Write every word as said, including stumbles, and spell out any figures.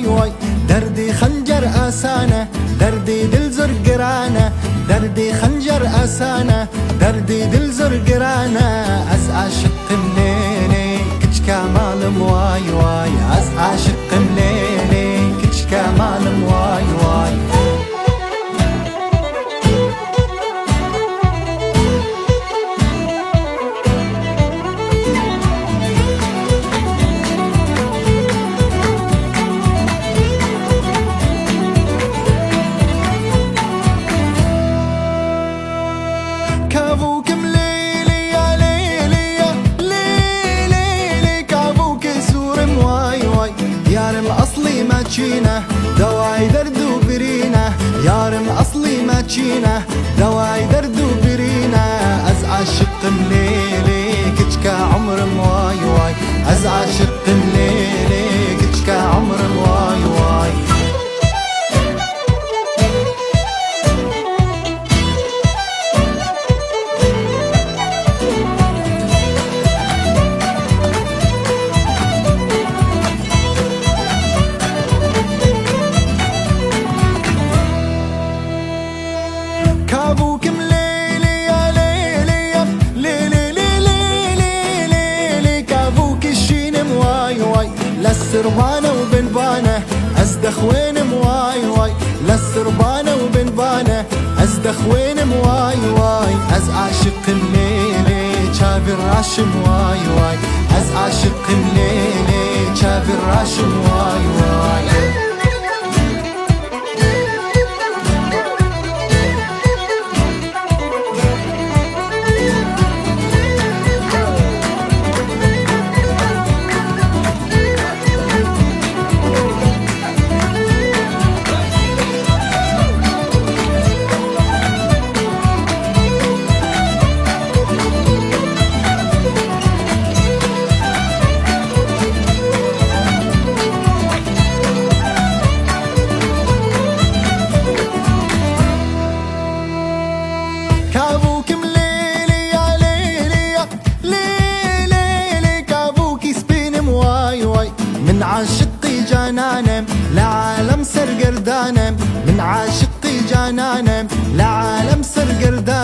واي واي. دردي خنجر اسانه دردي دل زر قرانه، دردي خنجر اسانه دردي دل زر قرانه. از عاشق مليلي كش كمال واي واي، از عاشق مليلي كش كمال واي واي. كابوك مليلي يا ليلي يا ليلي، كابوك سور مواي واي. يارم اصلي ما تشينه دواي درد وبرينه، يارم اصلي ما تشينه دواي درد وبرينه. از عاشق مليلي كتشكا عمر مواي واي، از عاشق مليلي كتشكا عمر مواي واي. كابوك مليلي يا ليلي يا ليلي ليلي ليلي، كابوك الشين مواي واي. للسربانة وبنبانة ازدخ وين مواي واي، للسربانة وبنبانة ازدخ وين مواي واي. از عاشق مليلي شافي الراش مواي واي، از عاشق مليلي شافي الراش مواي واي. كابوك مليلي يا ليلي يا ليلي، كابوك سبين مواي واي. من عاشقي جنانم لعالم سر قردانم، من عاشقي جنانم لعالم سر قردانم.